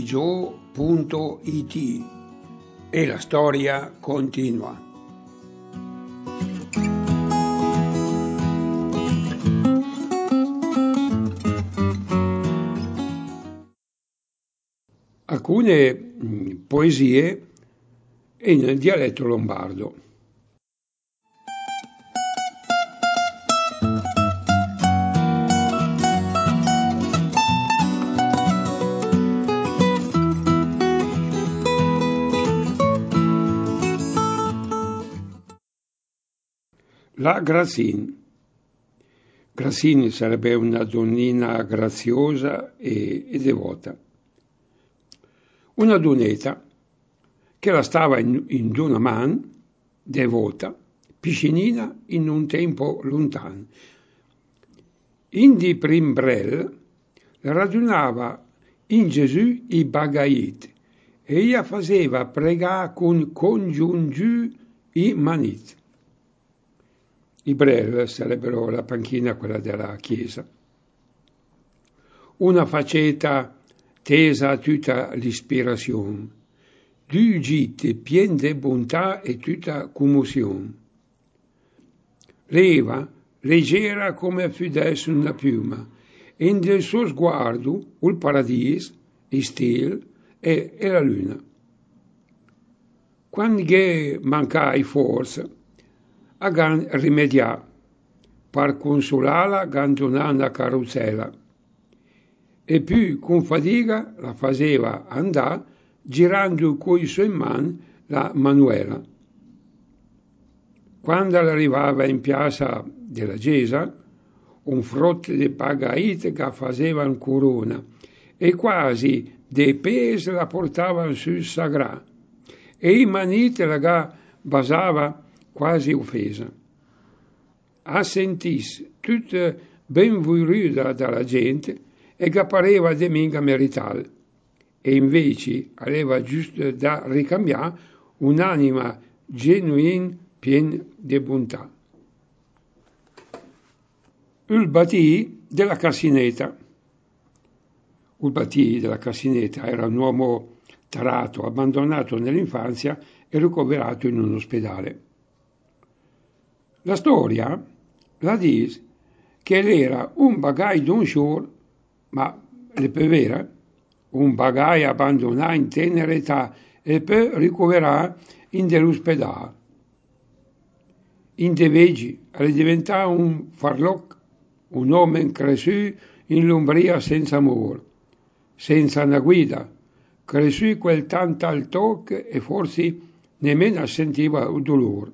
Gio.it e la storia continua. Alcune poesie in dialetto lombardo. La Grazin. Grazin sarebbe una donnina graziosa e devota. Una doneta che la stava in una man, devota, piscinina in un tempo lontan. Indi primbrel radunava in Gesù i bagait e ella faceva pregare con congiungiù i manit. I brel sarebbero la panchina, quella della chiesa. Una faceta tesa a tutta l'ispirazione, du gite pien de bontà e tutta commozione. Leva, leggera come fudesse una piuma, e nel suo sguardo il paradiso, il stil e la luna. Quando mancai forza, a gan rimedià, per consolarla gandonando la carrozzella, e più con fatica la faceva andare girando coi suoi mani la manuela. Quando arrivava in piazza della Gesa, un frotte di pagait che facevano corona e quasi de pesi la portavano sul sagrà e i manite la basava quasi offesa. A sentisse tutta ben voluta dalla gente e che pareva de minga meritale, e invece aveva giusto da ricambiare un'anima genuina piena di bontà. Il Batì della Cassineta. Il Batì della Cassineta era un uomo tarato, abbandonato nell'infanzia e ricoverato in un ospedale. La storia la dice che era un bagai d'un shore, ma è per vera, un bagai abbandonato in tenera età e poi ricoverato in dell'ospedale. In de vegi è diventato un farloc, un uomo cresciuto in l'ombria senza amore, senza una guida, cresciuto quel tanto al tocco e forse nemmeno sentiva il dolore.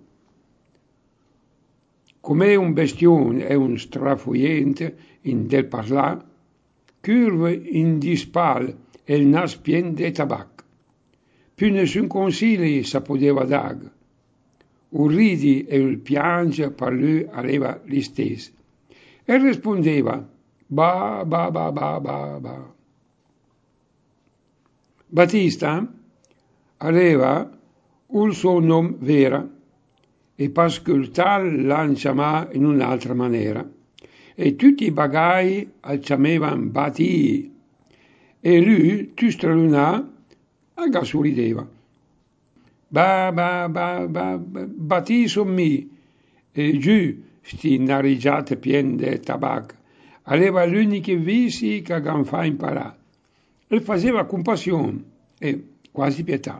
Come un bestione e un strafoiente in del parlar, curve in dispal e il nas pien de tabac. Più nessun consiglio sa poteva dar. Il ridi e il piange per lui aveva gli stessi. E rispondeva, ba, ba, ba, ba, ba, ba. Battista aveva il suo nome vero, e per ascoltare l'han chiamato in un'altra maniera. E tutti i bagai al chiamavano Batì, e lui, tu stralunà, a sorrideva. Ba, ba, ba, ba, Batì son mi, e giù, sti narigiate piene di tabacco, aveva l'unico visi che fa imparare, e faceva compassione e quasi pietà.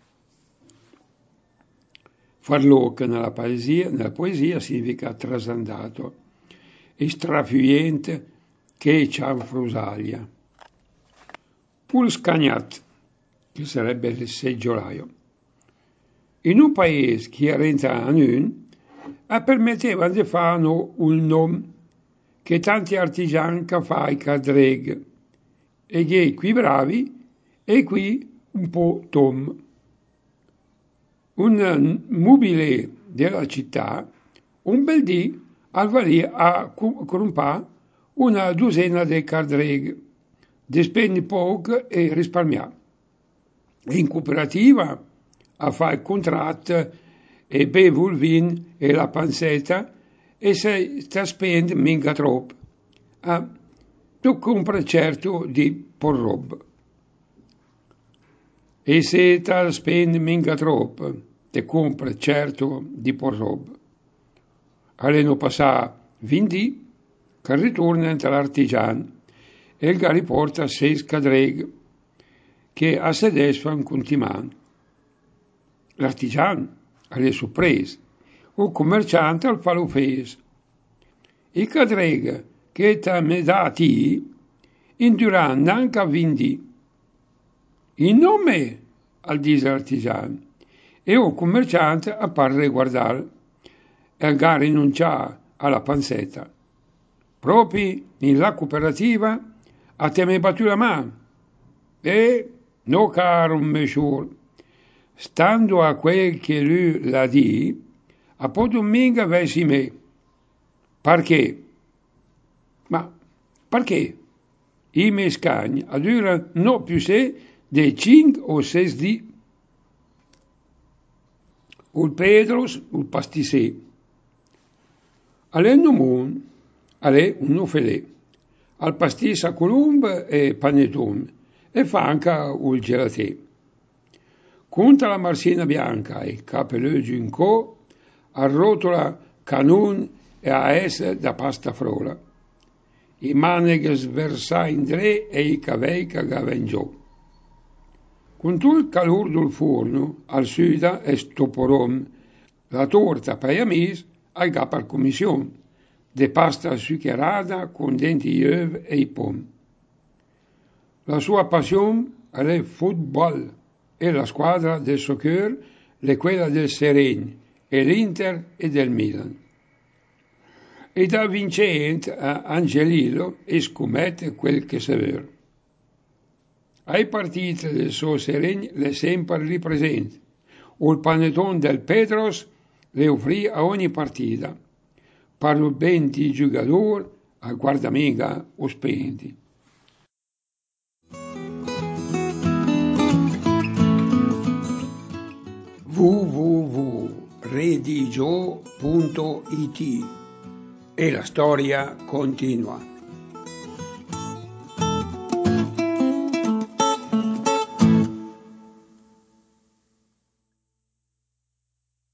Farloc nella poesia significa trasandato e strafiente che c'ha frusaglia. Pul scagnat, che sarebbe il seggiolaio. In un paese che era in permetteva di fare un nome che tanti artigiani che fai cadreg, e che qui bravi e qui un po' tom. Un mobile della città, un bel dì, alvalì a crumpà una dozzina di cadreg, di spendi poco e risparmiare. In cooperativa a fare il contratto e bevo il vino e la pancetta e se ti spendi mica troppo. Tu compri certo di por roba. E se tal spende minga trop, te compra certo di porrob. Alleno passà 20 che ritorna all'artigian e il gari porta 6 cadreg che a sedesfan contiman. L'artigian alle sorprese, o commerciante al falufes. I cadreg che ta me dati induran anche a 20. In nome al dice l'artigiano e un commerciante appare guardare e il gari rinuncia alla panzetta. Proprio in la cooperativa a te mi battu la mano. E no caro monsieur, stando a quel che lui l'ha di, a po' dominga versi me. Perché? Ma perché? I miei scagni adurano no più se dei 5 o 6 di il Pedros, il pastisè. Alle non alle un ofelè. Al pastis a colombe e panettone e fa anche il gelatè. Conta la marsina bianca e capello in co, arrotola canon e a es da pasta frola. I maneghe sversà in dre e i cavei cagaven giù. Con tutto il calore del forno, al sud è stoporom, la torta per amis al gap al commissione, de pasta zuccherata con dentro gli uova e i pom. La sua passione è il football e la squadra del soccer è quella del Seren e l'Inter e del Milan. E da vincente a Angelillo e scommette quel che si vede. Ai partiti del suo Seren le sempre lì presente, o il panettone del Pedros le offrì a ogni partita, per il ben di giocatori a guardamiga o spenti. www.redigio.it e la storia continua.